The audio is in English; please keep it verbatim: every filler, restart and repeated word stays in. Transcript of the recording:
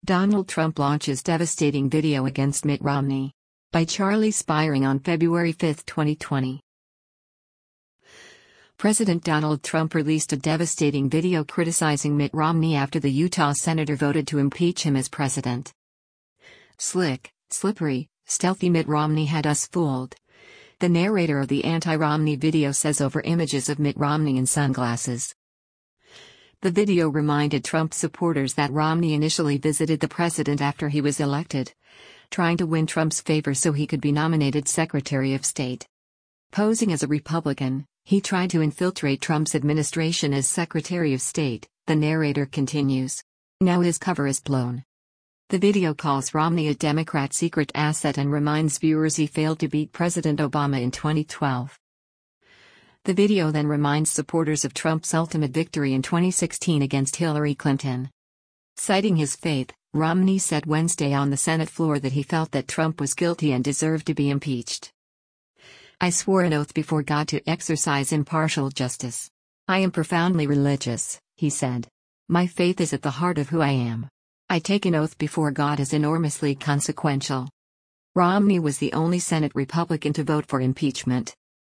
Donald Trump launches devastating video against Mitt Romney. By Charlie Spiring on February fifth, twenty twenty. President Donald Trump released a devastating video criticizing Mitt Romney after the Utah senator voted to impeach him as president. Slick, slippery, stealthy Mitt Romney had us fooled. The narrator of the anti-Romney video says over images of Mitt Romney in sunglasses. The video reminded Trump supporters that Romney initially visited the president after he was elected, trying to win Trump's favor so he could be nominated Secretary of State. Posing as a Republican, he tried to infiltrate Trump's administration as Secretary of State, the narrator continues. Now his cover is blown. The video calls Romney a Democrat secret asset and reminds viewers he failed to beat President Obama in twenty twelve. The video then reminds supporters of Trump's ultimate victory in twenty sixteen against Hillary Clinton. Citing his faith, Romney said Wednesday on the Senate floor that he felt that Trump was guilty and deserved to be impeached. "I swore an oath before God to exercise impartial justice. I am profoundly religious," he said. "My faith is at the heart of who I am. I take an oath before God as enormously consequential." Romney was the only Senate Republican to vote for impeachment.